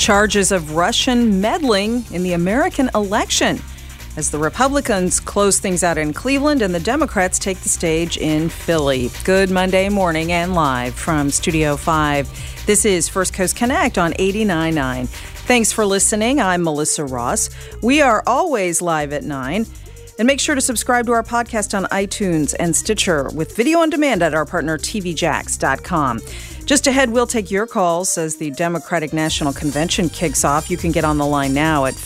Charges of Russian meddling in the American election as the Republicans close things out in Cleveland and the Democrats take the stage in Philly. Good Monday morning and live from Studio 5. This is First Coast Connect on 89.9. Thanks for listening. I'm Melissa Ross. We are always live at 9. And make sure to subscribe to our podcast on iTunes and Stitcher with video on demand at our partner tvjax.com. Just ahead, we'll take your calls as the Democratic National Convention kicks off. You can get on the line now at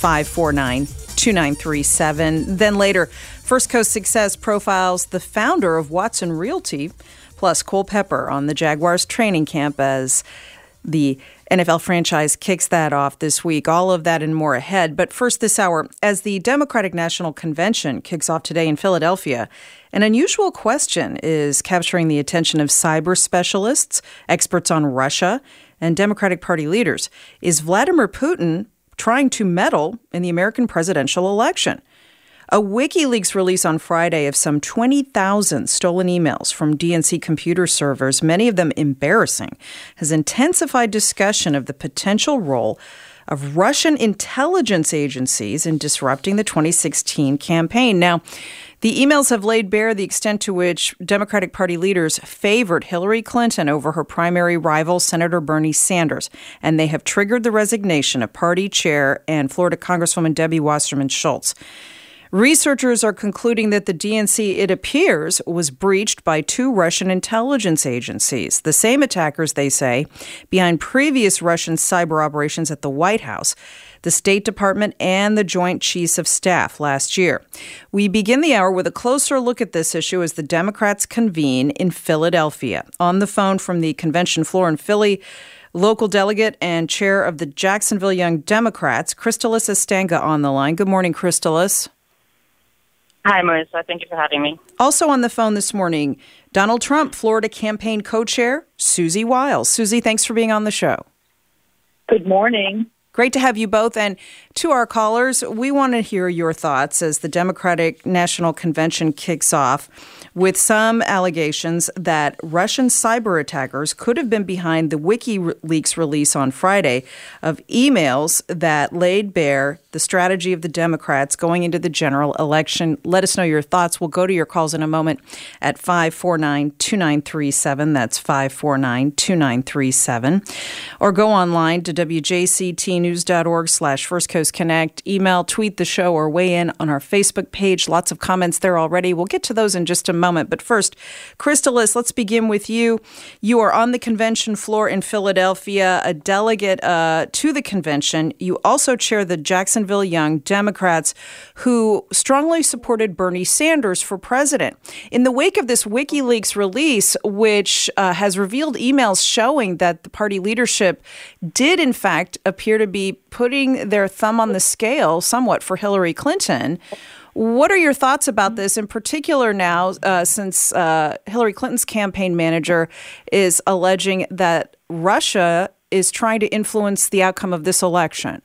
549-2937. Then later, First Coast Success profiles the founder of Watson Realty, plus Cole Pepper on the Jaguars training camp as the NFL franchise kicks that off this week. All of that and more ahead. But first this hour, as the Democratic National Convention kicks off today in Philadelphia, an unusual question is capturing the attention of cyber specialists, experts on Russia, and Democratic Party leaders. Is Vladimir Putin trying to meddle in the American presidential election? A WikiLeaks release on Friday of some 20,000 stolen emails from DNC computer servers, many of them embarrassing, has intensified discussion of the potential role of Russian intelligence agencies in disrupting the 2016 campaign. Now, the emails have laid bare the extent to which Democratic Party leaders favored Hillary Clinton over her primary rival, Senator Bernie Sanders, and they have triggered the resignation of party chair and Florida Congresswoman Debbie Wasserman Schultz. Researchers are concluding that the DNC, it appears, was breached by two Russian intelligence agencies, the same attackers, they say, behind previous Russian cyber operations at the White House, the State Department, and the Joint Chiefs of Staff last year. We begin the hour with a closer look at this issue as the Democrats convene in Philadelphia. On the phone from the convention floor in Philly, local delegate and chair of the Jacksonville Young Democrats, Crystalis Estanga on the line. Good morning, Crystalis. Hi, Marissa. Thank you for having me. Also on the phone this morning, Donald Trump, Florida campaign co-chair, Susie Wiles. Susie, thanks for being on the show. Good morning. Great to have you both. And to our callers, we want to hear your thoughts as the Democratic National Convention kicks off with some allegations that Russian cyber attackers could have been behind the WikiLeaks release on Friday of emails that laid bare the strategy of the Democrats going into the general election. Let us know your thoughts. We'll go to your calls in a moment at 549-2937. That's 549-2937. Or go online to wjctnews.org/First Coast Connect. Email, tweet the show, or weigh in on our Facebook page. Lots of comments there already. We'll get to those in just a moment. But first, Crystalis, let's begin with you. You are on the convention floor in Philadelphia, a delegate to the convention. You also chair the Jacksonville Young Democrats, who strongly supported Bernie Sanders for president. In the wake of this WikiLeaks release, which has revealed emails showing that the party leadership did, in fact, appear to be putting their thumb on the scale somewhat for Hillary Clinton, what are your thoughts about this, in particular now, since Hillary Clinton's campaign manager is alleging that Russia is trying to influence the outcome of this election?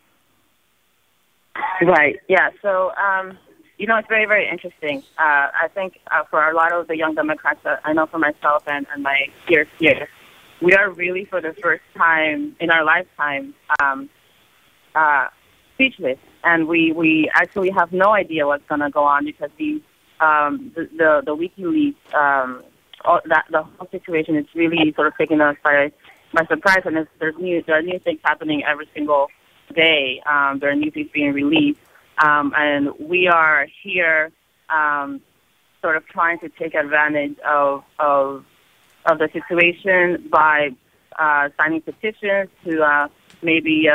Right. Yeah. So, it's very, very interesting. I think for a lot of the young Democrats, I know for myself and my peers here, we are really, for the first time in our lifetime, speechless. And we actually have no idea what's going to go on because the WikiLeaks, the whole situation is really sort of taking us by surprise. And there are new things happening every single day. There are new things being released. And we are here sort of trying to take advantage of the situation by signing petitions to maybe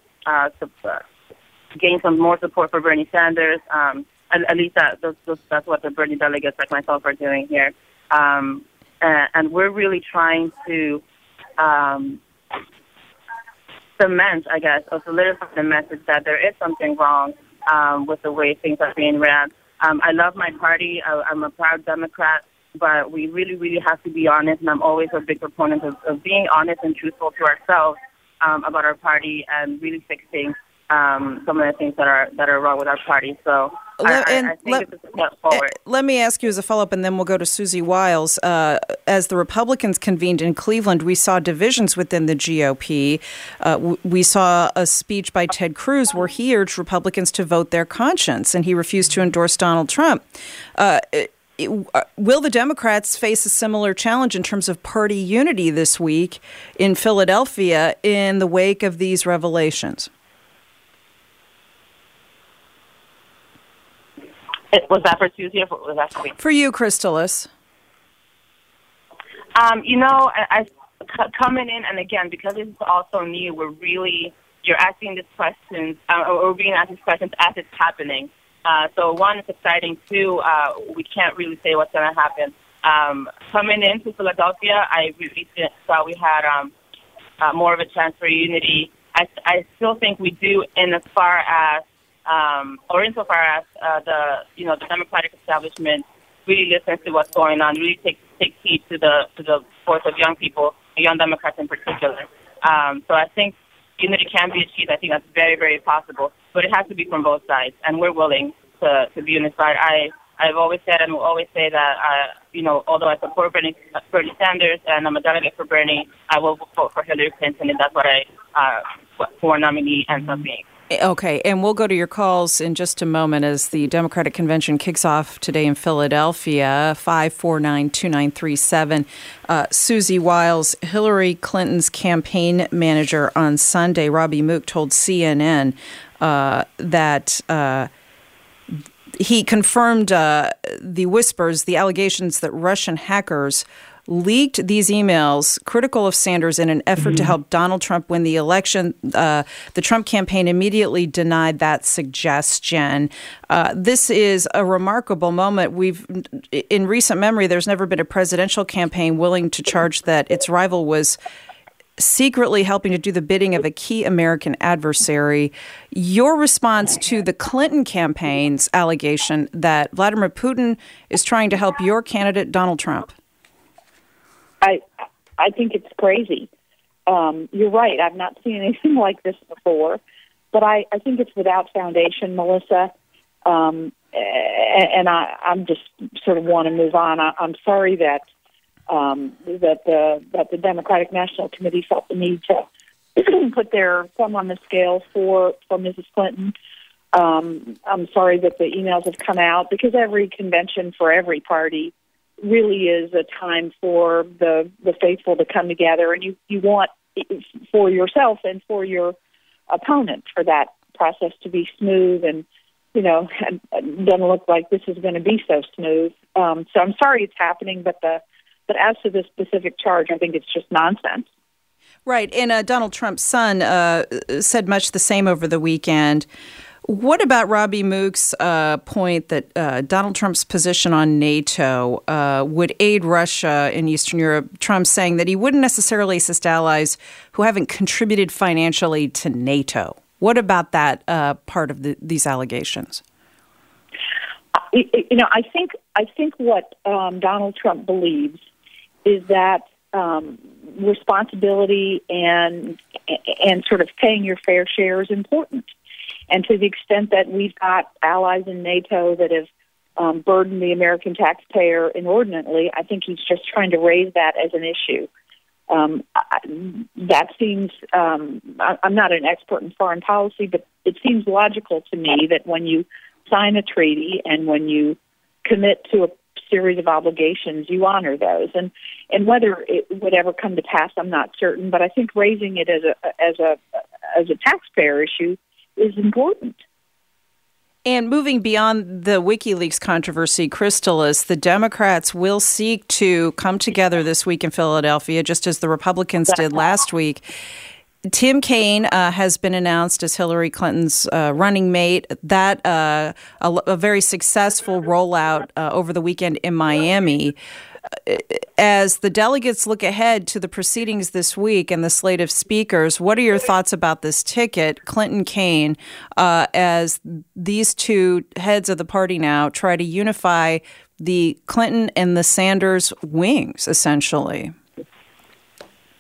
gain some more support for Bernie Sanders. At least that's what the Bernie delegates like myself are doing here. And we're really trying to cement, I guess, or solidify the message that there is something wrong with the way things are being ran. I love my party. I'm a proud Democrat, but we really, really have to be honest, and I'm always a big proponent of being honest and truthful to ourselves about our party and really fixing some of the things that are wrong with our party. So I think it's a step forward. Let me ask you as a follow-up, and then we'll go to Susie Wiles. As the Republicans convened in Cleveland, we saw divisions within the GOP. We saw a speech by Ted Cruz where he urged Republicans to vote their conscience, and he refused to endorse Donald Trump. Will the Democrats face a similar challenge in terms of party unity this week in Philadelphia in the wake of these revelations? Was that for Susie or was that for me? For you, Crystalis. Coming in, and again, because it's also new, you're asking these questions, or we're being asked these questions as it's happening. So one, it's exciting. Two, we can't really say what's going to happen. Coming into Philadelphia, I really thought we had more of a chance for unity. I still think we do, insofar as the Democratic establishment really listens to what's going on, really takes heed to the voice of young people, young Democrats in particular. So I think unity can be achieved. I think that's very, very possible, but it has to be from both sides, and we're willing to be unified. I've always said and will always say that, although I support Bernie Sanders and I'm a delegate for Bernie, I will vote for Hillary Clinton, and that's what for nominee ends up being. Okay, and we'll go to your calls in just a moment as the Democratic Convention kicks off today in Philadelphia, 549-2937. Susie Wiles, Hillary Clinton's campaign manager on Sunday, Robbie Mook, told CNN that he confirmed the whispers, the allegations that Russian hackers leaked these emails critical of Sanders in an effort to help Donald Trump win the election. The Trump campaign immediately denied that suggestion. This is a remarkable moment. In recent memory, there's never been a presidential campaign willing to charge that its rival was secretly helping to do the bidding of a key American adversary. Your response to the Clinton campaign's allegation that Vladimir Putin is trying to help your candidate, Donald Trump? I think it's crazy. You're right. I've not seen anything like this before, but I think it's without foundation, Melissa. And I'm just sort of want to move on. I'm sorry that the Democratic National Committee felt the need to put their thumb on the scale for Mrs. Clinton. I'm sorry that the emails have come out, because every convention for every party really is a time for the faithful to come together, and you want for yourself and for your opponent for that process to be smooth, and it doesn't look like this is going to be so smooth. So I'm sorry it's happening, but as to this specific charge, I think it's just nonsense. Right, and Donald Trump's son said much the same over the weekend. What about Robbie Mook's point that Donald Trump's position on NATO would aid Russia in Eastern Europe? Trump saying that he wouldn't necessarily assist allies who haven't contributed financially to NATO. What about that part of these allegations? I think what Donald Trump believes is that responsibility and sort of paying your fair share is important. And to the extent that we've got allies in NATO that have burdened the American taxpayer inordinately, I think he's just trying to raise that as an issue. That seems, I'm not an expert in foreign policy, but it seems logical to me that when you sign a treaty and when you commit to a series of obligations, you honor those. And whether it would ever come to pass, I'm not certain, but I think raising it as a taxpayer issue is important. And moving beyond the WikiLeaks controversy, Crystalis, the Democrats will seek to come together this week in Philadelphia, just as the Republicans did last week. Tim Kaine has been announced as Hillary Clinton's running mate. That a very successful rollout over the weekend in Miami. As the delegates look ahead to the proceedings this week and the slate of speakers, what are your thoughts about this ticket, Clinton-Kaine, as these two heads of the party now try to unify the Clinton and the Sanders wings, essentially?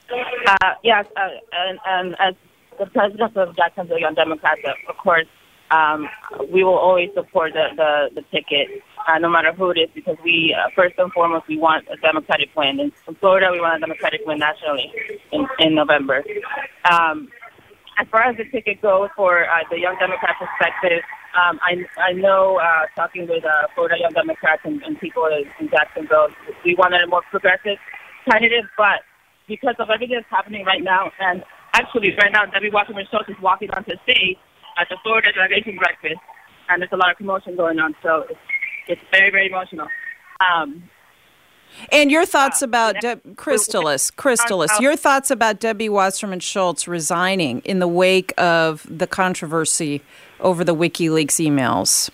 Yes, and as the president of Jacksonville Young Democrats, of course, we will always support the ticket, no matter who it is, because we, first and foremost, we want a Democratic win. In Florida, we want a Democratic win nationally in November. As far as the ticket goes for the Young Democrat perspective, I know talking with Florida Young Democrats and people in Jacksonville, we wanted a more progressive candidate, but because of everything that's happening right now, and actually right now Debbie Wasserman Schultz is walking onto the stage at the Florida delegation breakfast, and there's a lot of commotion going on, so it's very, very emotional. And your thoughts about Chrystalis, your thoughts about Debbie Wasserman Schultz resigning in the wake of the controversy over the WikiLeaks emails?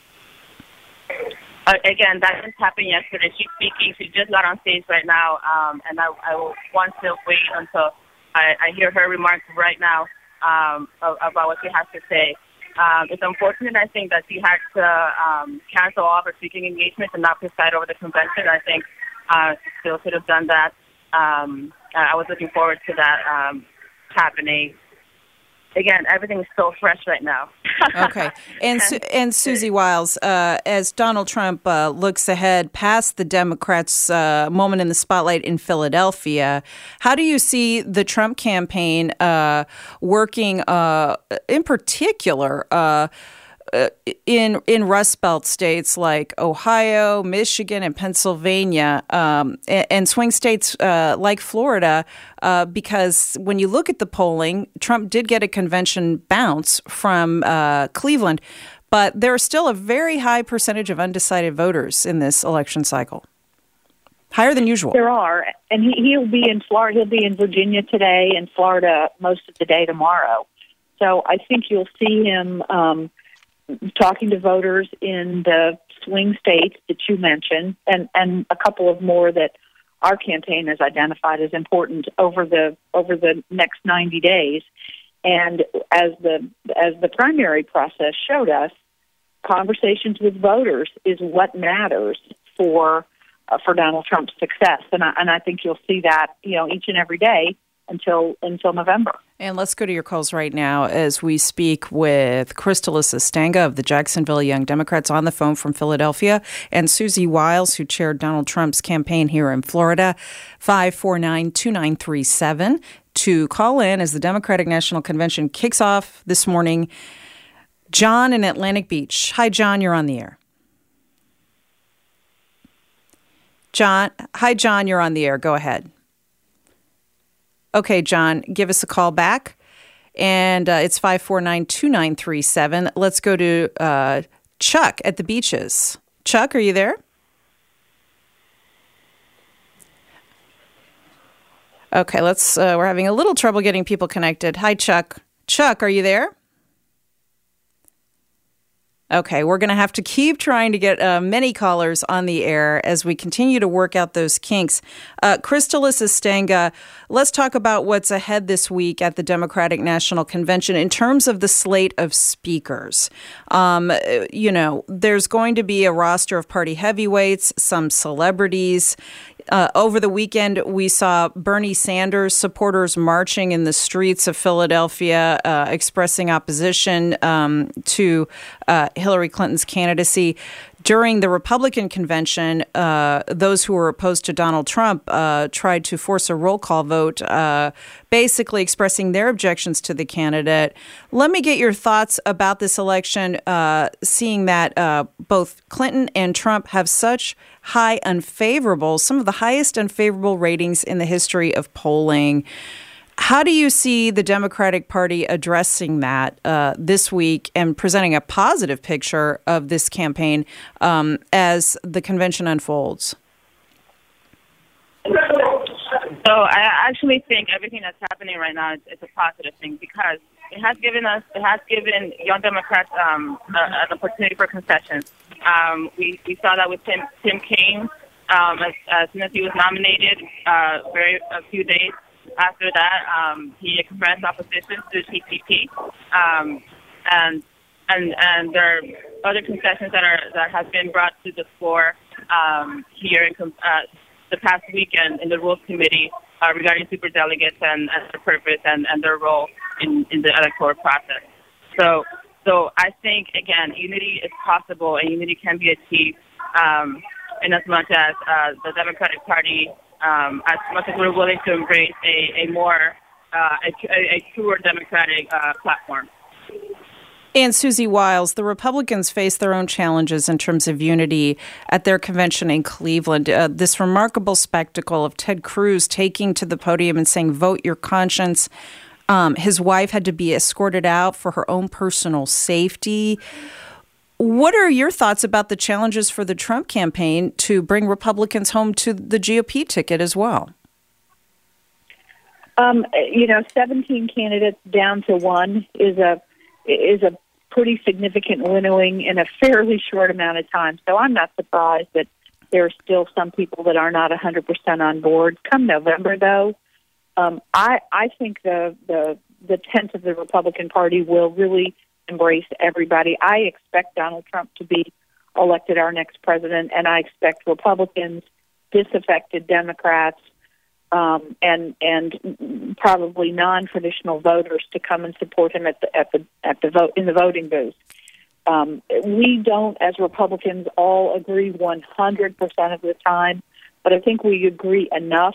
Again, that just happened yesterday. She's speaking. She just got on stage right now, and I will want to wait until I hear her remarks right now about what she has to say. It's unfortunate, I think, that she had to cancel all of her speaking engagements and not preside over the convention. I think still should have done that. I was looking forward to that happening. Again, everything is so fresh right now. Okay. And Susie Wiles, as Donald Trump looks ahead past the Democrats' moment in the spotlight in Philadelphia, how do you see the Trump campaign working in particular in Rust Belt states like Ohio, Michigan, and Pennsylvania, and swing states like Florida, because when you look at the polling, Trump did get a convention bounce from Cleveland, but there are still a very high percentage of undecided voters in this election cycle. Higher than usual. There are, and he'll be in Florida. He'll be in Virginia today and Florida most of the day tomorrow. So I think you'll see him talking to voters in the swing states that you mentioned, and a couple of more that our campaign has identified as important over the next 90 days. And as the primary process showed us, conversations with voters is what matters for Donald Trump's success. And I think you'll see that each and every day until November. And let's go to your calls right now as we speak with Chrystalis Estanga of the Jacksonville Young Democrats on the phone from Philadelphia, and Susie Wiles, who chaired Donald Trump's campaign here in Florida. 549-2937 to call in as the Democratic National Convention kicks off this morning. John in Atlantic Beach. Hi, John. You're on the air. Hi, John. You're on the air. Go ahead. Okay, John, give us a call back. And it's 549-2937. Let's go to Chuck at the Beaches. Chuck, are you there? Okay, we're having a little trouble getting people connected. Hi, Chuck. Chuck, are you there? Okay, we're going to have to keep trying to get many callers on the air as we continue to work out those kinks. Chrystalis Estanga, let's talk about what's ahead this week at the Democratic National Convention in terms of the slate of speakers. There's going to be a roster of party heavyweights, some celebrities. Over the weekend, we saw Bernie Sanders supporters marching in the streets of Philadelphia, expressing opposition to Hillary Clinton's candidacy. During the Republican convention, those who were opposed to Donald Trump tried to force a roll call vote, basically expressing their objections to the candidate. Let me get your thoughts about this election, seeing that both Clinton and Trump have such high unfavorable, some of the highest unfavorable ratings in the history of polling. How do you see the Democratic Party addressing that this week and presenting a positive picture of this campaign as the convention unfolds? So I actually think everything that's happening right now is a positive thing because it has given Young Democrats an opportunity for concessions. We saw that with Tim Kaine as soon as he was nominated. A few days after that, he expressed opposition to TPP, and there are other concessions that have been brought to the floor here in the past weekend in the Rules Committee regarding superdelegates and their purpose and their role in the electoral process. So So I think, again, unity is possible, and unity can be achieved in as much as the Democratic Party, as much as we're willing to embrace a truer Democratic platform. And Susie Wiles, the Republicans face their own challenges in terms of unity at their convention in Cleveland. This remarkable spectacle of Ted Cruz taking to the podium and saying, "Vote your conscience." His wife had to be escorted out for her own personal safety. What are your thoughts about the challenges for the Trump campaign to bring Republicans home to the GOP ticket as well? 17 candidates down to one is a pretty significant winnowing in a fairly short amount of time. So I'm not surprised that there are still some people that are not 100% on board. Come November, though, I think the tent of the Republican Party will really embrace everybody. I expect Donald Trump to be elected our next president, and I expect Republicans, disaffected Democrats, and probably non-traditional voters to come and support him at the vote in the voting booth. We don't, as Republicans, all agree 100% of the time, but I think we agree enough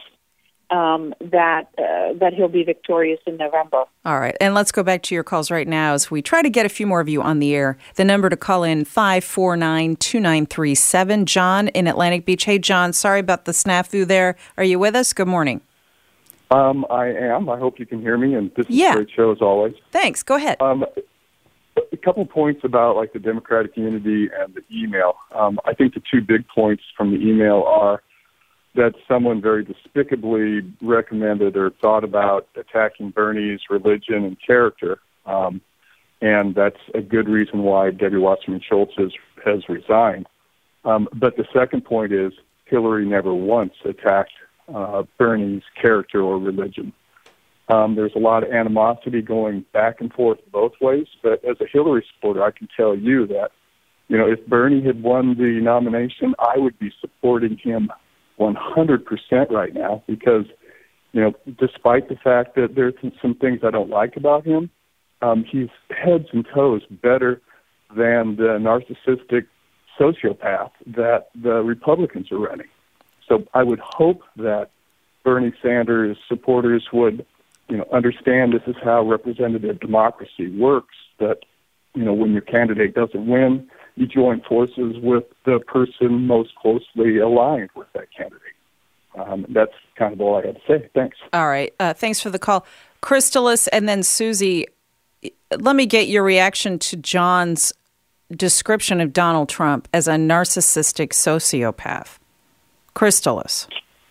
that he'll be victorious in November. All right. And let's go back to your calls right now as we try to get a few more of you on the air. The number to call in, 549-2937. John in Atlantic Beach. Hey, John, sorry about the snafu there. Are you with us? Good morning. I am. I hope you can hear me, and this is a great show as always. Thanks. Go ahead. A couple points about the Democratic unity and the email. I think the two big points from the email are that someone very despicably recommended or thought about attacking Bernie's religion and character, and that's a good reason why Debbie Wasserman Schultz has resigned. But the second point is Hillary never once attacked Bernie's character or religion. There's a lot of animosity going back and forth both ways, but as a Hillary supporter, I can tell you that, if Bernie had won the nomination, I would be supporting him 100% right now because, despite the fact that there's some things I don't like about him, he's heads and toes better than the narcissistic sociopath that the Republicans are running. So I would hope that Bernie Sanders supporters would, understand this is how representative democracy works, that, when your candidate doesn't win, you join forces with the person most closely aligned with that candidate. That's kind of all I had to say. Thanks. All right. Thanks for the call. Crystalis and then Susie, let me get your reaction to John's description of Donald Trump as a narcissistic sociopath. Crystalis.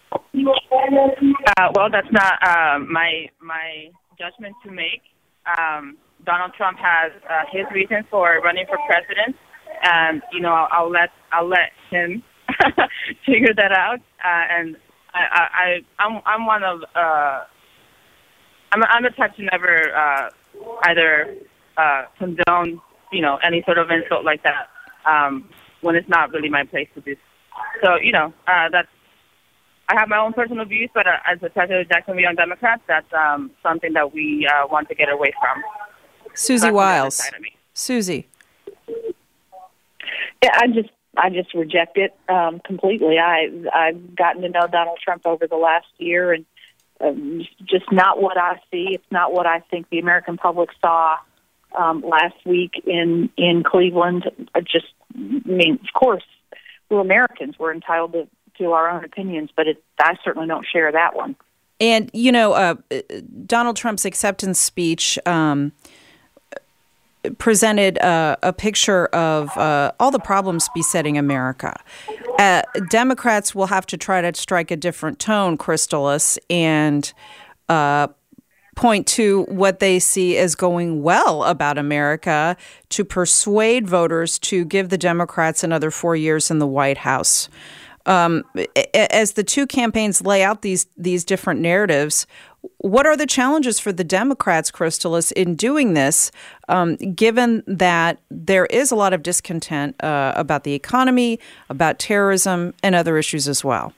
Well, that's not my judgment to make. Donald Trump has his reasons for running for president, and I'll let him figure that out. And I'm one of I'm the type to never either condone any sort of insult like that when it's not really my place to do. So that's. I have my own personal views, but as a President Jacksonville Young Democrats, that's something that we want to get away from. Susie Wiles. Susie. Yeah, I just reject it completely. I've gotten to know Donald Trump over the last year, and just not what I see. It's not what I think the American public saw last week in Cleveland. Of course, we're Americans. We're entitled to our own opinions, but I certainly don't share that one. And, Donald Trump's acceptance speech presented a picture of all the problems besetting America. Democrats will have to try to strike a different tone, Crystalis, and point to what they see as going well about America to persuade voters to give the Democrats another 4 years in the White House. As the two campaigns lay out these different narratives, what are the challenges for the Democrats, Crystalis, in doing this, given that there is a lot of discontent about the economy, about terrorism, and other issues as well?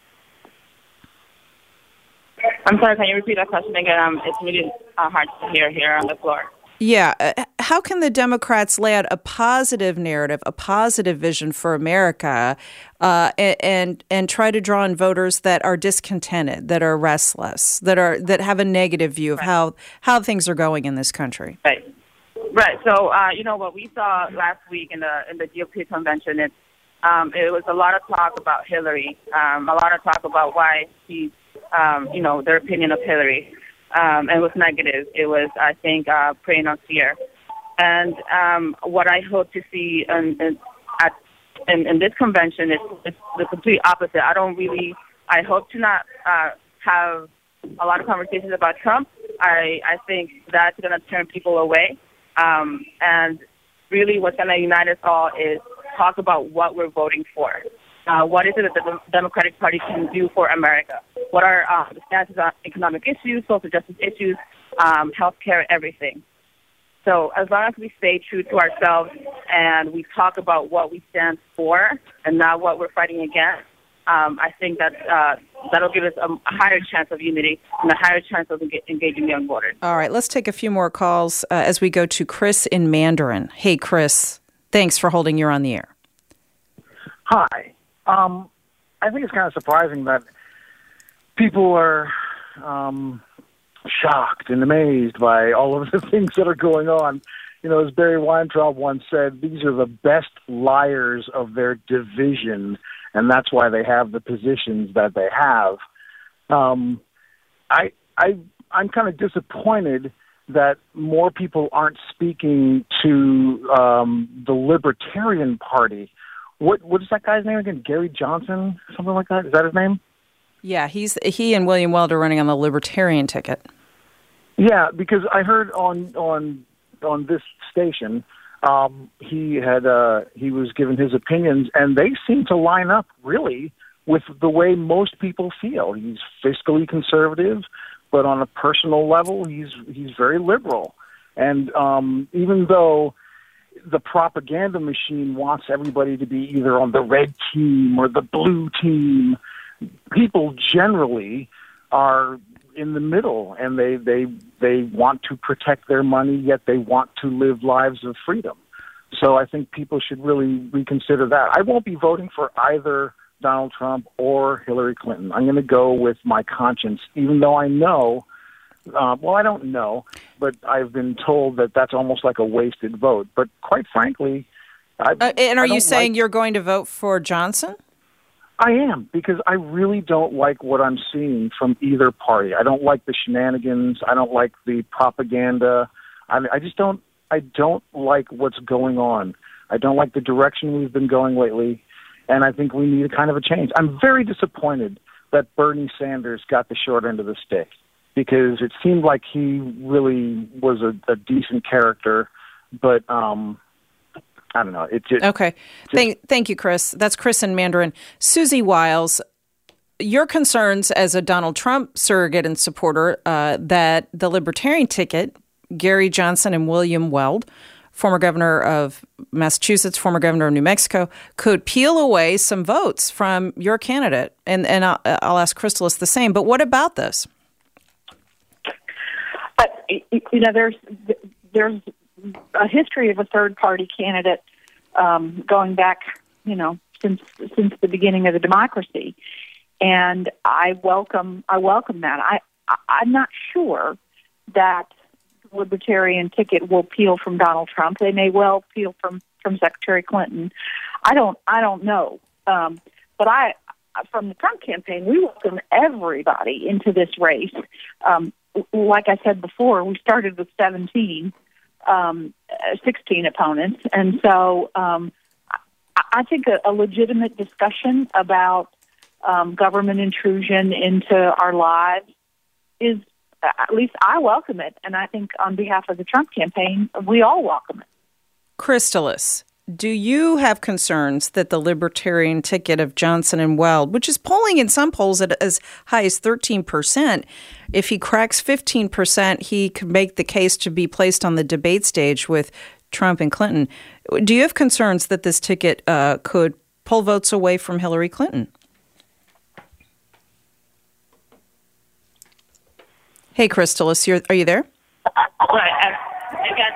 I'm sorry, can you repeat that question again? It's really hard to hear here on the floor. Yeah. How can the Democrats lay out a positive narrative, a positive vision for America, and try to draw in voters that are discontented, that are restless, that have a negative view of how things are going in this country? Right. So, what we saw last week in the GOP convention, it was a lot of talk about Hillary, a lot of talk about why she's, their opinion of Hillary. And it was negative. It was, I think, preying on fear. And what I hope to see in this convention is the complete opposite. I hope to not have a lot of conversations about Trump. I think that's going to turn people away. And really what's going to unite us all is talk about what we're voting for. What is it that the Democratic Party can do for America? What are the stances on economic issues, social justice issues, healthcare, everything? So as long as we stay true to ourselves and we talk about what we stand for and not what we're fighting against, I think that'll give us a higher chance of unity and a higher chance of engaging young voters. All right, let's take a few more calls as we go to Chris in Mandarin. Hey, Chris, thanks for holding. You're on the air. Hi. I think it's kind of surprising that people are shocked and amazed by all of the things that are going on. As Barry Weintraub once said, these are the best liars of their division, and that's why they have the positions that they have. I'm kind of disappointed that more people aren't speaking to the Libertarian Party. What is that guy's name again? Gary Johnson, something like that? Is that his name? Yeah, he and William Weld are running on the Libertarian ticket. Yeah, because I heard on this station, he was given his opinions, and they seem to line up really with the way most people feel. He's fiscally conservative, but on a personal level, he's very liberal. And even though the propaganda machine wants everybody to be either on the red team or the blue team, people generally are in the middle, and they want to protect their money, yet they want to live lives of freedom. So I think people should really reconsider that. I won't be voting for either Donald Trump or Hillary Clinton. I'm going to go with my conscience, even though I know, I don't know, but I've been told that that's almost like a wasted vote. But quite frankly, and are you saying you're going to vote for Johnson? I am, because I really don't like what I'm seeing from either party. I don't like the shenanigans. I don't like the propaganda. I just don't. I don't like what's going on. I don't like the direction we've been going lately, and I think we need a kind of a change. I'm very disappointed that Bernie Sanders got the short end of the stick, because it seemed like he really was a decent character, but I don't know. Okay. Thank you, Chris. That's Chris in Mandarin. Susie Wiles, your concerns as a Donald Trump surrogate and supporter that the Libertarian ticket, Gary Johnson and William Weld, former governor of Massachusetts, former governor of New Mexico, could peel away some votes from your candidate. And I'll ask Crystalis the same. But what about this? There's a history of a third-party candidate going back, since the beginning of the democracy, and I welcome that. I'm not sure that the Libertarian ticket will peel from Donald Trump. They may well peel from Secretary Clinton. I don't know, but from the Trump campaign, we welcome everybody into this race. Like I said before, we started with 16 opponents. And so I think a legitimate discussion about government intrusion into our lives is, at least I welcome it. And I think on behalf of the Trump campaign, we all welcome it. Crystalis, do you have concerns that the Libertarian ticket of Johnson and Weld, which is polling in some polls at as high as 13%, if he cracks 15%, he could make the case to be placed on the debate stage with Trump and Clinton. Do you have concerns that this ticket could pull votes away from Hillary Clinton? Hey, Crystalis, are you there? Right. Again,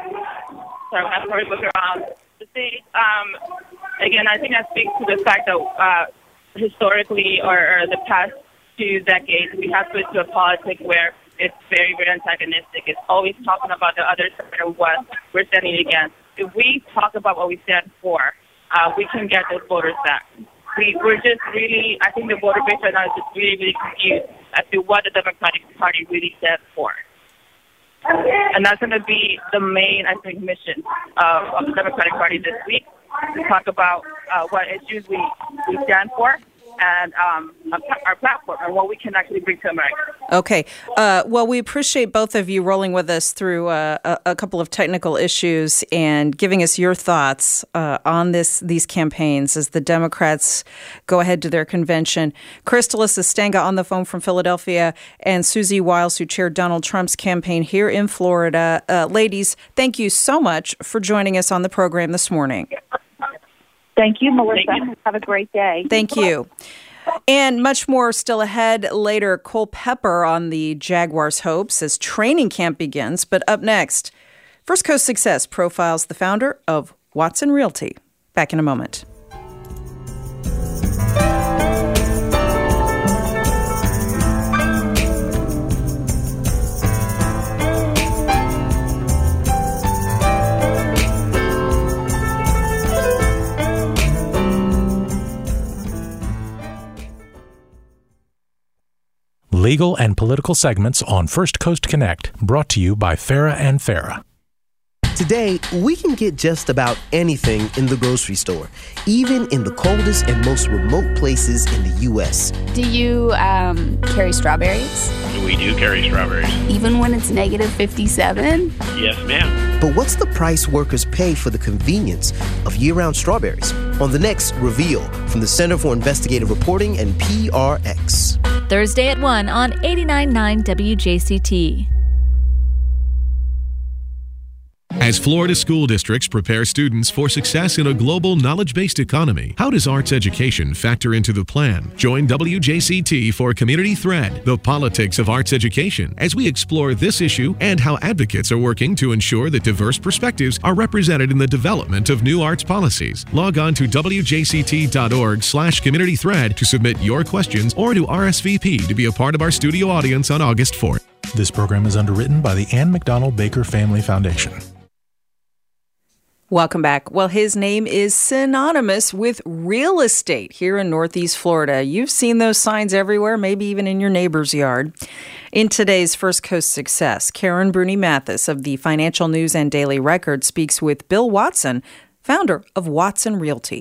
Sorry, I have Cory Booker on the stage. Again, I think that speaks to the fact that historically, or the past 2 decades, we have switched to a politics where it's very, very antagonistic. It's always talking about the other side of what we're standing against. If we talk about what we stand for, we can get those voters back. We're just really, I think the voter base right now is just really, really confused as to what the Democratic Party really stands for. And that's going to be the main, I think, mission of the Democratic Party this week, to talk about what issues we stand for, and our platform and what we can actually bring to America. Okay. Well, we appreciate both of you rolling with us through a couple of technical issues and giving us your thoughts on these campaigns as the Democrats go ahead to their convention. Crystallis Estenga on the phone from Philadelphia, and Susie Wiles, who chaired Donald Trump's campaign here in Florida. Ladies, thank you so much for joining us on the program this morning. Thank you, Melissa. Thank you. Have a great day. Thank you. And much more still ahead. Later, Cole Pepper on the Jaguars' hopes as training camp begins. But up next, First Coast Success profiles the founder of Watson Realty. Back in a moment. Legal and political segments on First Coast Connect, brought to you by Farah and Farah. Today, we can get just about anything in the grocery store, even in the coldest and most remote places in the U.S. Do you carry strawberries? We do carry strawberries. Even when it's negative 57? Yes, ma'am. But what's the price workers pay for the convenience of year-round strawberries? On the next Reveal from the Center for Investigative Reporting and PRX. Thursday at 1 on 89.9 WJCT. As Florida school districts prepare students for success in a global knowledge-based economy, how does arts education factor into the plan? Join WJCT for Community Thread, the politics of arts education, as we explore this issue and how advocates are working to ensure that diverse perspectives are represented in the development of new arts policies. Log on to wjct.org/communitythread to submit your questions or to RSVP to be a part of our studio audience on August 4th. This program is underwritten by the Ann McDonald Baker Family Foundation. Welcome back. Well, his name is synonymous with real estate here in Northeast Florida. You've seen those signs everywhere, maybe even in your neighbor's yard. In today's First Coast Success, Karen Bruni Mathis of the Financial News and Daily Record speaks with Bill Watson, founder of Watson Realty.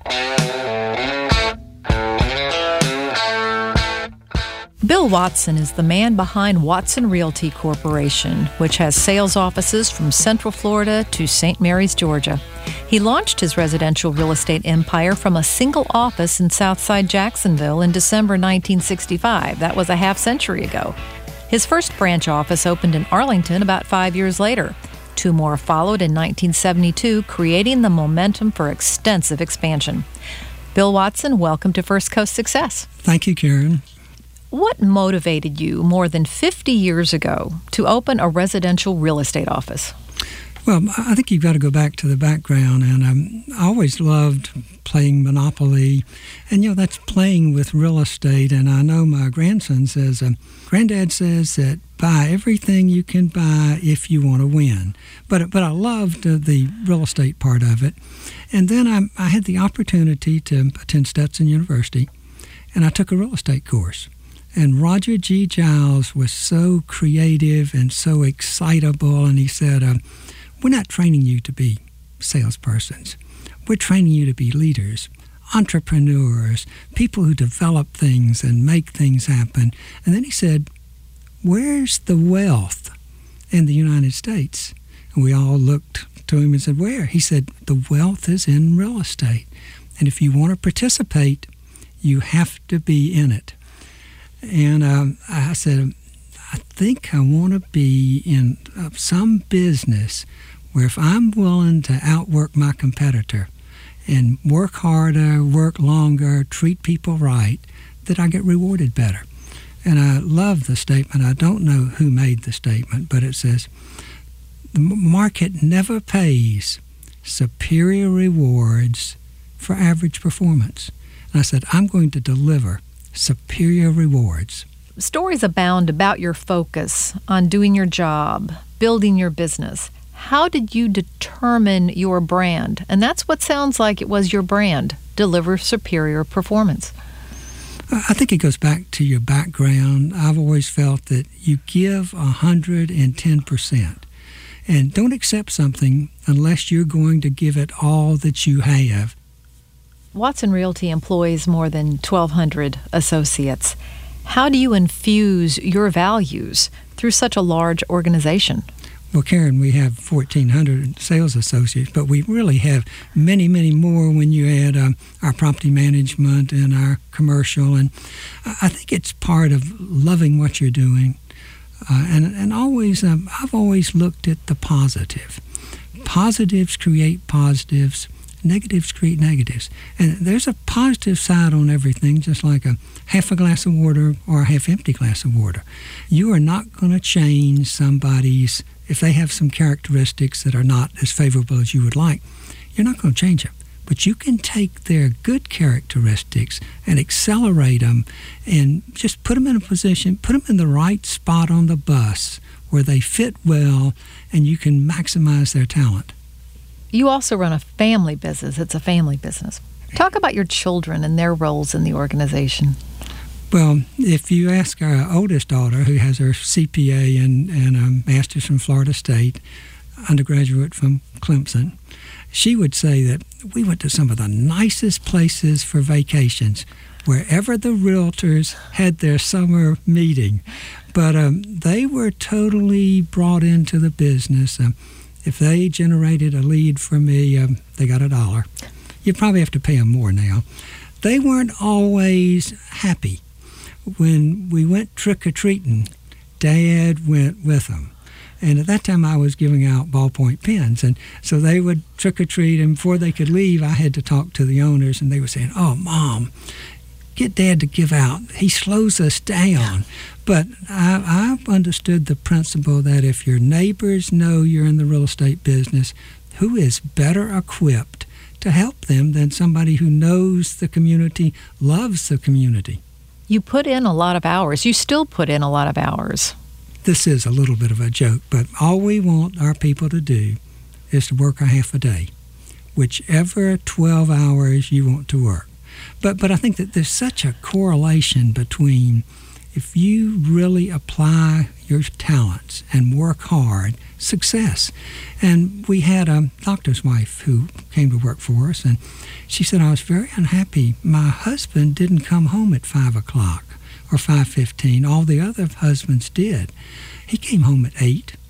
Bill Watson is the man behind Watson Realty Corporation, which has sales offices from Central Florida to St. Mary's, Georgia. He launched his residential real estate empire from a single office in Southside Jacksonville in December 1965. That was a half century ago. His first branch office opened in Arlington about 5 years later. 2 more followed in 1972, creating the momentum for extensive expansion. Bill Watson, welcome to First Coast Success. Thank you, Karen. What motivated you more than 50 years ago to open a residential real estate office? Well, I think you've got to go back to the background, and I always loved playing Monopoly, and that's playing with real estate. And I know my grandson says, Granddad says that buy everything you can buy if you want to win. But I loved the real estate part of it. And then I had the opportunity to attend Stetson University, and I took a real estate course. And Roger G. Giles was so creative and so excitable, and he said, we're not training you to be salespersons. We're training you to be leaders, entrepreneurs, people who develop things and make things happen. And then he said, where's the wealth in the United States? And we all looked to him and said, where? He said, the wealth is in real estate. And if you want to participate, you have to be in it. And I said, I think I want to be in some business where if I'm willing to outwork my competitor and work harder, work longer, treat people right, that I get rewarded better. And I love the statement. I don't know who made the statement, but it says, The market never pays superior rewards for average performance. And I said, I'm going to deliver superior rewards. Stories abound about your focus on doing your job, building your business. How did you determine your brand? And that's what sounds like it was your brand, deliver superior performance. I think it goes back to your background. I've always felt that you give 110%. And don't accept something unless you're going to give it all that you have. Watson Realty employs more than 1,200 associates. How do you infuse your values through such a large organization? Well, Karen, we have 1,400 sales associates, but we really have many, many more when you add our property management and our commercial. And I think it's part of loving what you're doing. And always, I've always looked at the positive. Positives create positives. Negatives create negatives. And there's a positive side on everything, just like a half a glass of water or a half empty glass of water. You are not going to change somebody's, if they have some characteristics that are not as favorable as you would like, you're not going to change them. But you can take their good characteristics and accelerate them and just put them in a position, put them in the right spot on the bus where they fit well, and you can maximize their talent. You also run a family business. It's a family business. Talk about your children and their roles in the organization. Well, if you ask our oldest daughter, who has her CPA and a master's from Florida State, undergraduate from Clemson, she would say that we went to some of the nicest places for vacations, wherever the realtors had their summer meeting. But they were totally brought into the business. If they generated a lead for me, they got $1. You'd probably have to pay them more now. They weren't always happy. When we went trick-or-treating, Dad went with them. And at that time, I was giving out ballpoint pens. And so they would trick-or-treat, and before they could leave, I had to talk to the owners, and they were saying, "Oh, Mom, get Dad to give out. He slows us down." But I've understood the principle that if your neighbors know you're in the real estate business, who is better equipped to help them than somebody who knows the community, loves the community? You put in a lot of hours. You still put in a lot of hours. This is a little bit of a joke, but all we want our people to do is to work a half a day, whichever 12 hours you want to work. But I think that there's such a correlation between if you really apply your talents and work hard, success. And we had a doctor's wife who came to work for us, and she said, "I was very unhappy. My husband didn't come home at 5 o'clock or 5:15. All the other husbands did. He came home at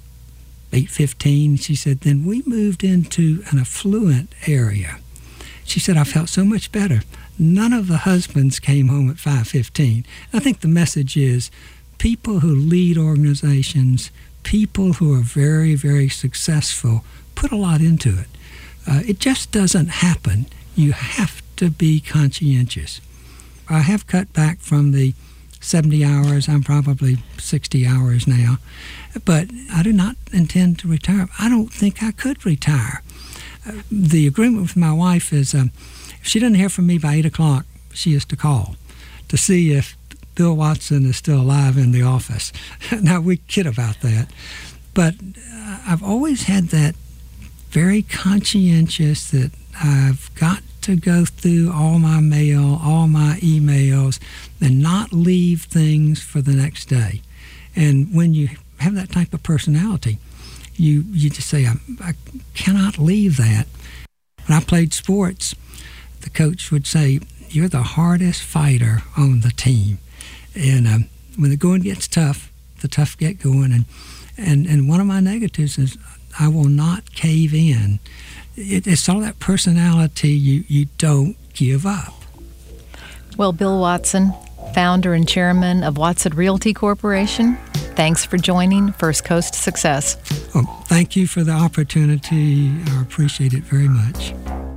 8:15. She said, then we moved into an affluent area. She said, I felt so much better. None of the husbands came home at 5:15. I think the message is people who lead organizations, people who are very, very successful, put a lot into it. It just doesn't happen. You have to be conscientious. I have cut back from the 70 hours. I'm probably 60 hours now. But I do not intend to retire. I don't think I could retire. The agreement with my wife is if she doesn't hear from me by 8 o'clock, she is to call to see if Bill Watson is still alive in the office. Now, we kid about that. But I've always had that very conscientious that I've got to go through all my mail, all my emails, and not leave things for the next day. And when you have that type of personality, you just say, I cannot leave that. When I played sports, the coach would say, you're the hardest fighter on the team. And when the going gets tough, the tough get going. And one of my negatives is I will not cave in. It's all that personality, you don't give up. Well, Bill Watson, founder and chairman of Watson Realty Corporation, thanks for joining First Coast Success. Well, thank you for the opportunity. I appreciate it very much.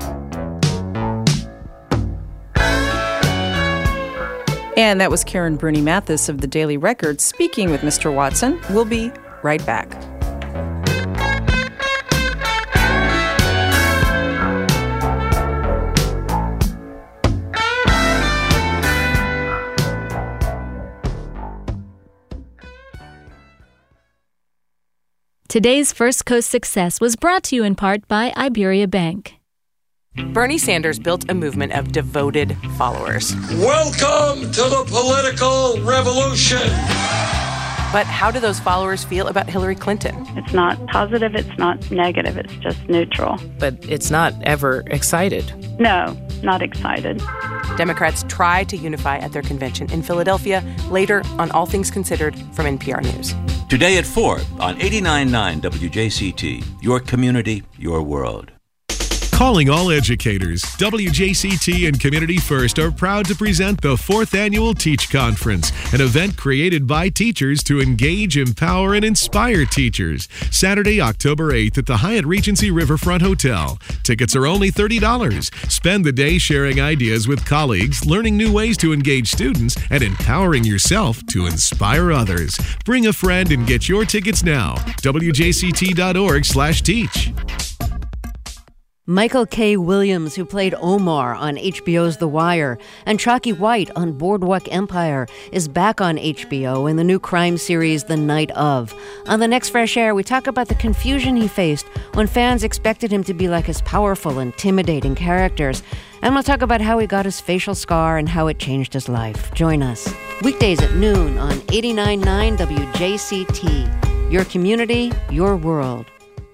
And that was Karen Bruni Mathis of the Daily Record speaking with Mr. Watson. We'll be right back. Today's First Coast Success was brought to you in part by Iberia Bank. Bernie Sanders built a movement of devoted followers. Welcome to the political revolution. But how do those followers feel about Hillary Clinton? It's not positive, it's not negative, it's just neutral. But it's not ever excited. No, not excited. Democrats try to unify at their convention in Philadelphia. Later on All Things Considered from NPR News. Today at 4 on 89.9 WJCT, your community, your world. Calling all educators, WJCT and Community First are proud to present the 4th Annual Teach Conference, an event created by teachers to engage, empower, and inspire teachers. Saturday, October 8th at the Hyatt Regency Riverfront Hotel. Tickets are only $30. Spend the day sharing ideas with colleagues, learning new ways to engage students, and empowering yourself to inspire others. Bring a friend and get your tickets now. WJCT.org/teach. Michael K. Williams, who played Omar on HBO's The Wire, and Chalky White on Boardwalk Empire, is back on HBO in the new crime series The Night Of. On the next Fresh Air, we talk about the confusion he faced when fans expected him to be like his powerful, intimidating characters. And we'll talk about how he got his facial scar and how it changed his life. Join us weekdays at noon on 89.9 WJCT. Your community, your world.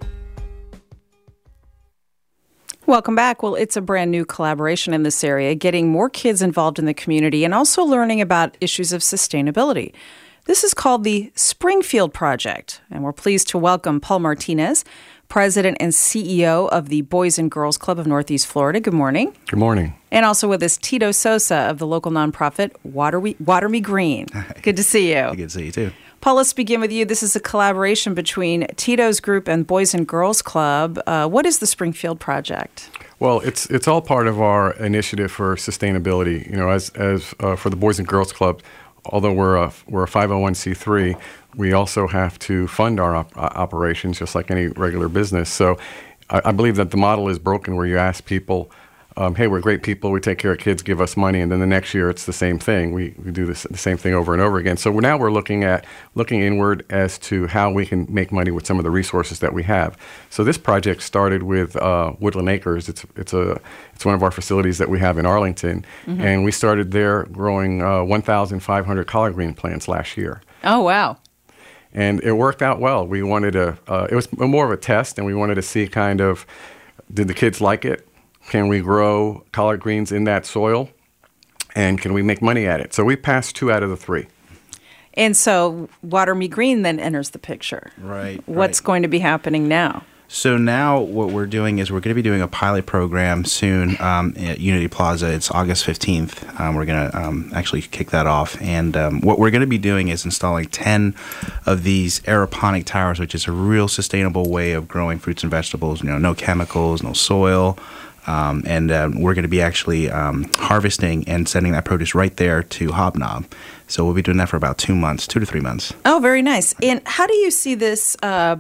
Welcome back. Well, it's a brand new collaboration in this area, getting more kids involved in the community and also learning about issues of sustainability. This is called the Springfield Project, and we're pleased to welcome Paul Martinez, President and CEO of the Boys and Girls Club of Northeast Florida. Good morning. Good morning. And also with us, Tito Sosa of the local nonprofit Water Me Green. Hi. Good to see you. Good to see you, too. Paul, let's begin with you. This is a collaboration between Tito's group and Boys and Girls Club. What is the Springfield Project? Well, it's all part of our initiative for sustainability. You know, as for the Boys and Girls Club, although we're a 501c3, we also have to fund our operations just like any regular business. So I believe that the model is broken where you ask people, hey, we're great people, we take care of kids, give us money, and then the next year it's the same thing. We do the same thing over and over again. So now we're looking inward as to how we can make money with some of the resources that we have. So this project started with Woodland Acres. It's one of our facilities that we have in Arlington, and we started there growing 1,500 collard green plants last year. Oh, wow. And it worked out well. We wanted to, it was more of a test, and we wanted to see kind of, did the kids like it? Can we grow collard greens in that soil? And can we make money at it? So we passed 2 out of the 3. And so Water Me Green then enters the picture. Right. What's going to be happening now? So now what we're doing is we're going to be doing a pilot program soon at Unity Plaza. It's August 15th. We're going to actually kick that off. And what we're going to be doing is installing 10 of these aeroponic towers, which is a real sustainable way of growing fruits and vegetables. You know, no chemicals, no soil. And we're going to be actually harvesting and sending that produce right there to Hobnob. So we'll be doing that for about 2 months, 2 to 3 months. Oh, very nice. And how do you see this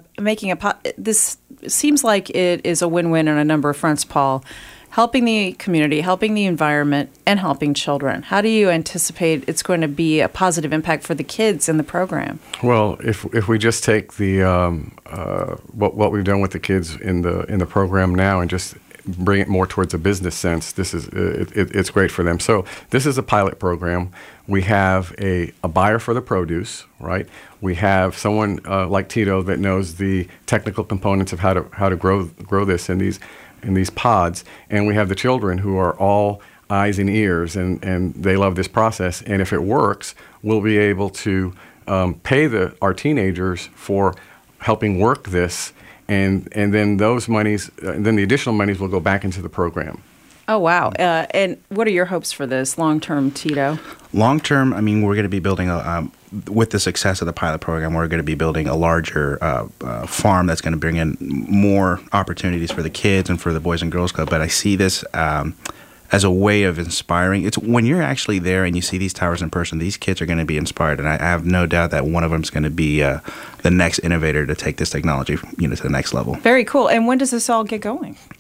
this seems like it is a win-win on a number of fronts, Paul, helping the community, helping the environment, and helping children. How do you anticipate it's going to be a positive impact for the kids in the program? Well, if we just take the what we've done with the kids in the program now and just bring it more towards a business sense, this is it's great for them. So this is a pilot program. We have a buyer for the produce, right? We have someone like Tito that knows the technical components of how to grow this in these pods, and we have the children who are all eyes and ears, and they love this process. And if it works, we'll be able to pay our teenagers for helping work this. And then those monies, then the additional monies will go back into the program. Oh, wow. And what are your hopes for this long-term, Tito? Long-term, I mean, we're going to be building, with the success of the pilot program, we're going to be building a larger farm that's going to bring in more opportunities for the kids and for the Boys and Girls Club. But I see this as a way of inspiring. It's when you're actually there and you see these towers in person, these kids are going to be inspired. And I have no doubt that one of them is going to be the next innovator to take this technology, to the next level. Very cool. And when does this all get going?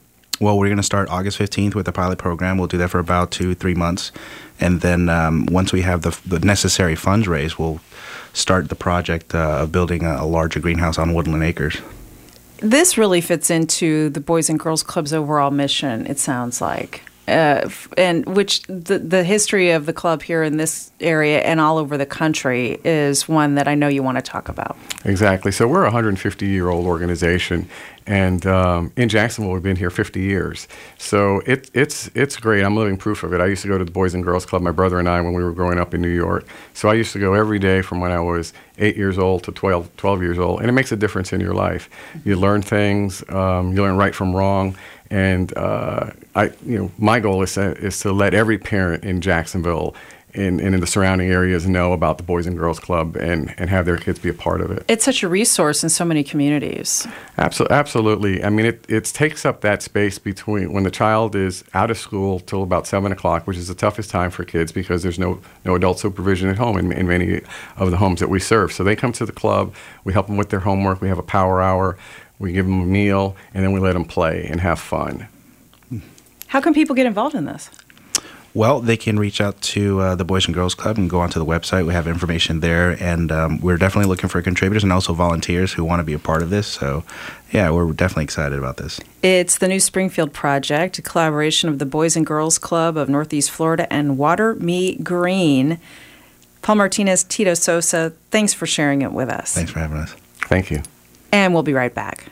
Well, we're going to start August 15th with the pilot program. We'll do that for about 2-3 months. And then once we have the necessary funds raised, we'll start the project of building a larger greenhouse on Woodland Acres. This really fits into the Boys and Girls Club's overall mission, it sounds like. And which the history of the club here in this area and all over the country is one that I know you want to talk about. Exactly. So we're a 150-year-old organization, and in Jacksonville we've been here 50 years. So it's great. I'm living proof of it. I used to go to the Boys and Girls Club, my brother and I, when we were growing up in New York. So I used to go every day from when I was 8 years old to 12 years old, and it makes a difference in your life. You learn things. You learn right from wrong. And my goal is to let every parent in Jacksonville and in the surrounding areas know about the Boys and Girls Club and have their kids be a part of it. It's such a resource in so many communities. Absolutely. I mean, it takes up that space between when the child is out of school till about 7 o'clock, which is the toughest time for kids because there's no adult supervision at home in many of the homes that we serve. So they come to the club, we help them with their homework, we have a power hour, we give them a meal, and then we let them play and have fun. How can people get involved in this? Well, they can reach out to the Boys and Girls Club and go onto the website. We have information there, and we're definitely looking for contributors and also volunteers who want to be a part of this. So, yeah, we're definitely excited about this. It's the New Springfield Project, a collaboration of the Boys and Girls Club of Northeast Florida and Water Me Green. Paul Martinez, Tito Sosa, thanks for sharing it with us. Thanks for having us. Thank you. And we'll be right back.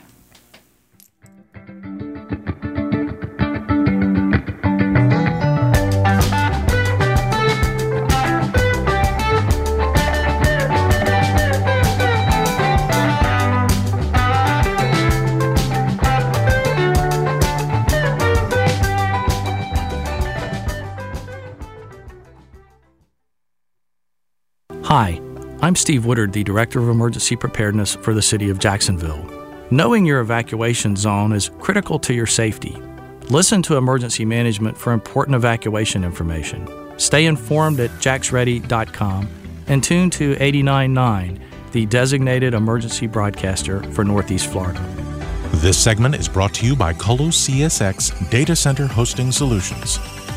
Hi, I'm Steve Woodard, the Director of Emergency Preparedness for the City of Jacksonville. Knowing your evacuation zone is critical to your safety. Listen to Emergency Management for important evacuation information. Stay informed at jaxready.com and tune to 89.9, the designated emergency broadcaster for Northeast Florida. This segment is brought to you by Colo CSX Data Center Hosting Solutions.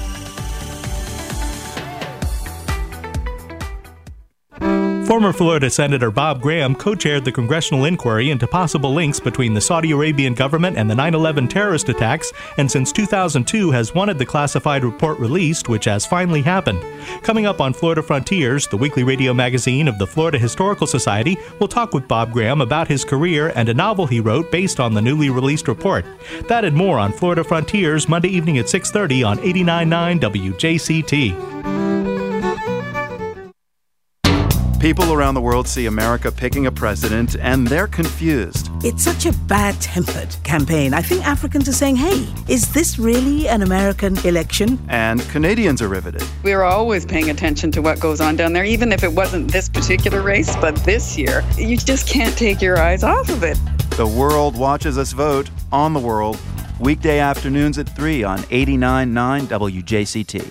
Former Florida Senator Bob Graham co-chaired the congressional inquiry into possible links between the Saudi Arabian government and the 9/11 terrorist attacks, and since 2002 has wanted the classified report released, which has finally happened. Coming up on Florida Frontiers, the weekly radio magazine of the Florida Historical Society, we'll talk with Bob Graham about his career and a novel he wrote based on the newly released report. That and more on Florida Frontiers, Monday evening at 6:30 on 89.9 WJCT. People around the world see America picking a president, and they're confused. It's such a bad-tempered campaign. I think Africans are saying, hey, is this really an American election? And Canadians are riveted. We're always paying attention to what goes on down there, even if it wasn't this particular race, but this year. You just can't take your eyes off of it. The world watches us vote on the world, weekday afternoons at 3 on 89.9 WJCT.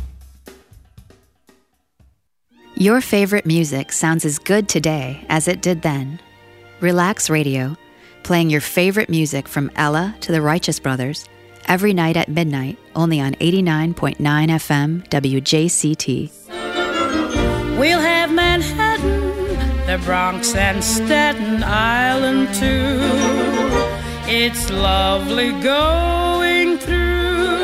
Your favorite music sounds as good today as it did then. Relax Radio, playing your favorite music from Ella to the Righteous Brothers, every night at midnight, only on 89.9 FM WJCT. We'll have Manhattan, the Bronx and Staten Island too. It's lovely going through.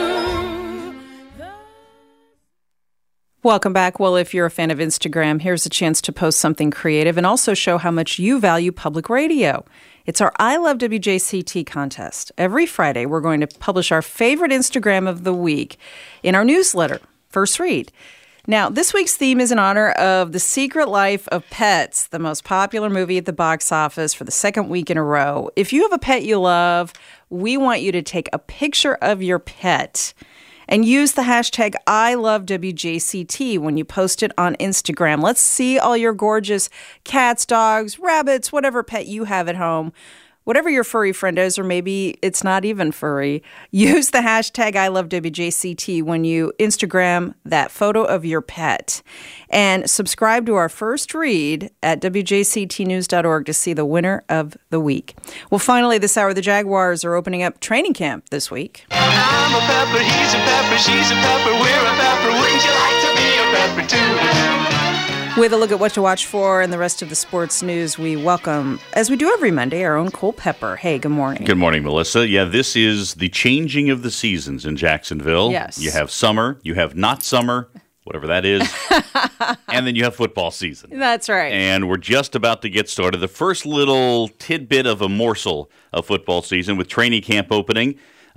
Welcome back. Well, if you're a fan of Instagram, here's a chance to post something creative and also show how much you value public radio. It's our I Love WJCT contest. Every Friday, we're going to publish our favorite Instagram of the week in our newsletter, First Read. Now, this week's theme is in honor of The Secret Life of Pets, the most popular movie at the box office for the second week in a row. If you have a pet you love, we want you to take a picture of your pet and use the hashtag #ILoveWJCT when you post it on Instagram. Let's see all your gorgeous cats, dogs, rabbits, whatever pet you have at home. whatever your furry friend is, or maybe it's not even furry, use the hashtag #ILoveWJCT when you Instagram that photo of your pet. And subscribe to our first read at WJCTnews.org to see the winner of the week. Well, finally, this hour, the Jaguars are opening up training camp this week. I'm a pepper, he's a pepper, she's a pepper, we're a pepper. Wouldn't you like to be a pepper too? With a look at what to watch for and the rest of the sports news, we welcome, as we do every Monday, our own Cole Pepper. Hey, good morning. Good morning, Melissa. Yeah, this is the changing of the seasons in Jacksonville. Yes. You have summer, you have not summer, whatever that is, and then you have football season. That's right. And we're just about to get started. The first little tidbit of a morsel of football season with training camp opening.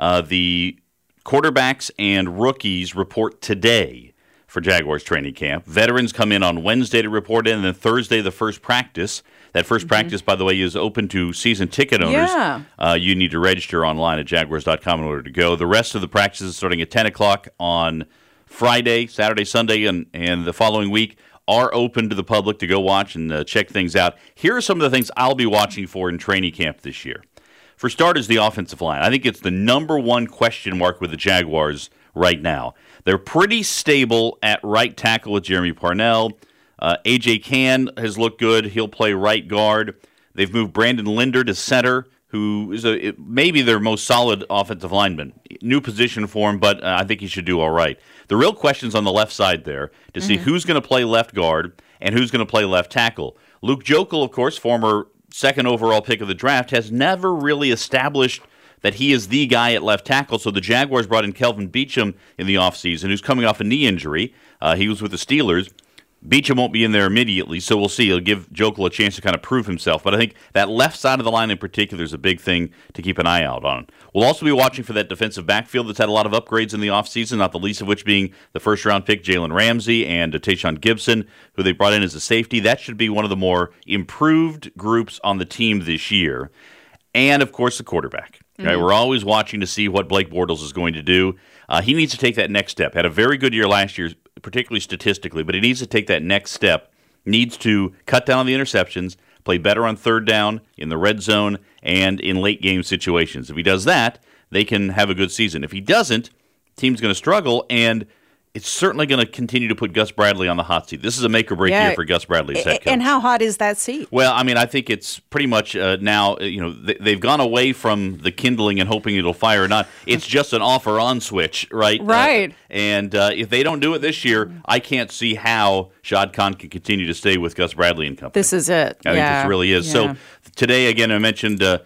The quarterbacks and rookies report today for Jaguars training camp. Veterans come in on Wednesday to report in, and then Thursday, the first practice. That first practice, by the way, is open to season ticket owners. Yeah. You need to register online at jaguars.com in order to go. The rest of the practices starting at 10 o'clock on Friday, Saturday, Sunday, and the following week are open to the public to go watch and check things out. Here are some of the things I'll be watching for in training camp this year. For starters, the offensive line. I think it's the number one question mark with the Jaguars right now. They're pretty stable at right tackle with Jeremy Parnell. A.J. Cann has looked good. He'll play right guard. They've moved Brandon Linder to center, who is maybe their most solid offensive lineman. New position for him, but I think he should do all right. The real question's on the left side there to see who's going to play left guard and who's going to play left tackle. Luke Joeckel, of course, former second overall pick of the draft, has never really established that he is the guy at left tackle. So the Jaguars brought in Kelvin Beachum in the offseason, who's coming off a knee injury. He was with the Steelers. Beachum won't be in there immediately, so we'll see. It'll give Joeckel a chance to kind of prove himself. But I think that left side of the line in particular is a big thing to keep an eye out on. We'll also be watching for that defensive backfield that's had a lot of upgrades in the offseason, not the least of which being the first-round pick Jalen Ramsey and Tayshaun Gibson, who they brought in as a safety. That should be one of the more improved groups on the team this year. And, of course, the quarterback. Right? We're always watching to see what Blake Bortles is going to do. He needs to take that next step. Had a very good year last year, particularly statistically, but he needs to take that next step. Needs to cut down on the interceptions, play better on third down, in the red zone, and in late game situations. If he does that, they can have a good season. If he doesn't, the team's going to struggle, and it's certainly going to continue to put Gus Bradley on the hot seat. This is a make-or-break year for Gus Bradley as head coach. And how hot is that seat? Well, I mean, I think it's pretty much now, they've gone away from the kindling and hoping it'll fire or not. It's just an off-or-on switch, right? Right. And if they don't do it this year, I can't see how Shad Khan can continue to stay with Gus Bradley and company. This is it. I think this really is. Yeah. So today, again, I mentioned the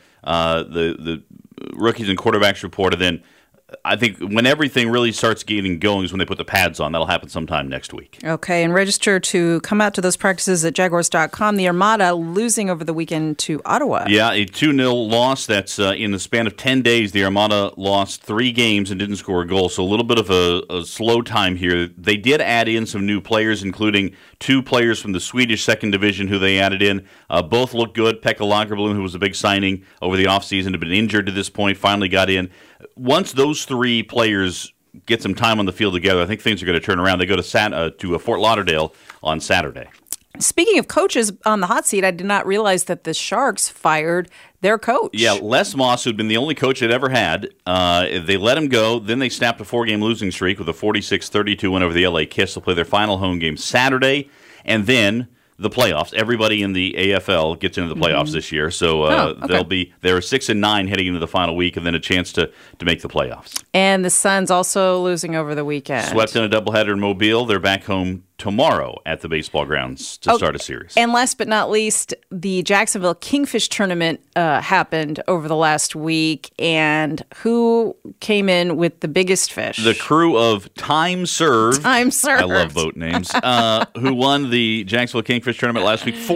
rookies and quarterbacks reported. Then I think when everything really starts getting going is when they put the pads on. That'll happen sometime next week. Okay, and register to come out to those practices at Jaguars.com. The Armada losing over the weekend to Ottawa. Yeah, a 2-0 loss. That's in the span of 10 days. The Armada lost 3 games and didn't score a goal, so a little bit of a slow time here. They did add in some new players, including 2 players from the Swedish second division who they added in. Both look good. Pekka Lagerblom, who was a big signing over the offseason, had been injured to this point, finally got in. Once those 3 players get some time on the field together, I think things are going to turn around. They go to Fort Lauderdale on Saturday. Speaking of coaches on the hot seat, I did not realize that the Sharks fired their coach. Yeah, Les Moss, who'd been the only coach they'd ever had, they let him go. Then they snapped a 4-game losing streak with a 46-32 win over the LA Kiss. They'll play their final home game Saturday, and then the playoffs. Everybody in the AFL gets into the playoffs this year, so they're 6-9 heading into the final week, and then a chance to make the playoffs. And the Suns also losing over the weekend. Swept in a doubleheader in Mobile. They're back home tomorrow at the baseball grounds to start a series. And last but not least, the Jacksonville Kingfish Tournament happened over the last week. And who came in with the biggest fish? The crew of Time Served. Time Served. I love boat names. Who won the Jacksonville Kingfish Tournament last week.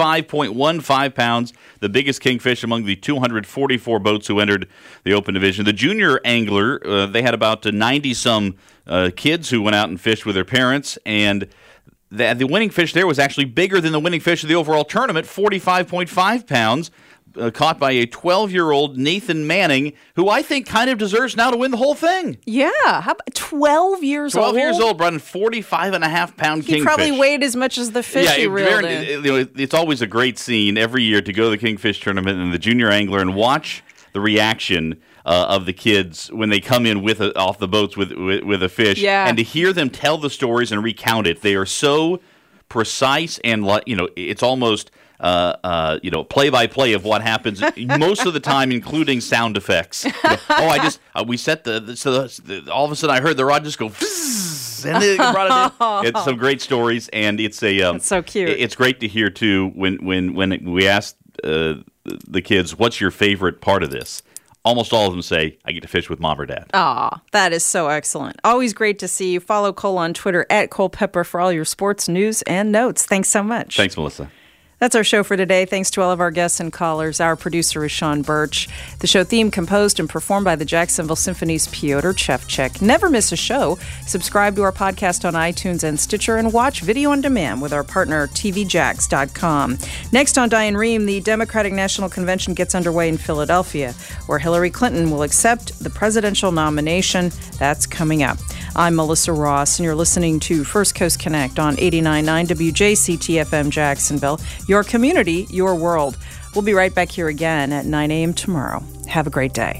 45.15 pounds, the biggest kingfish among the 244 boats who entered the open division. The junior angler, they had about 90-some kids who went out and fished with their parents, and the winning fish there was actually bigger than the winning fish of the overall tournament, 45.5 pounds. caught by a 12-year-old Nathan Manning, who I think kind of deserves now to win the whole thing. Yeah, how about 12 years old? 12 years old, brought in 45.5-pound kingfish. He probably weighed as much as the fish he reeled in. It's always a great scene every year to go to the Kingfish Tournament and the Junior Angler and watch the reaction of the kids when they come in off the boats with a fish, and to hear them tell the stories and recount it. They are so precise and it's almost play-by-play of what happens most of the time, including sound effects. We set all of a sudden I heard the rod just go and they brought it in. It's some great stories, and it's so cute. It's great to hear too when we asked the kids, what's your favorite part of this? Almost all of them say, I get to fish with Mom or Dad. Aw, that is so excellent. Always great to see you. Follow Cole on Twitter @ColePepper for all your sports news and notes. Thanks so much. Thanks, Melissa. That's our show for today. Thanks to all of our guests and callers. Our producer is Sean Birch. The show theme composed and performed by the Jacksonville Symphony's Piotr Chevchek. Never miss a show. Subscribe to our podcast on iTunes and Stitcher and watch video on demand with our partner TVJax.com. Next on Diane Rehm, the Democratic National Convention gets underway in Philadelphia, where Hillary Clinton will accept the presidential nomination. That's coming up. I'm Melissa Ross, and you're listening to First Coast Connect on 89.9 WJCT-FM Jacksonville. Your community, your world. We'll be right back here again at 9 a.m. tomorrow. Have a great day.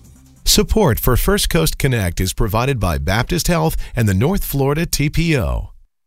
Support for First Coast Connect is provided by Baptist Health and the North Florida TPO.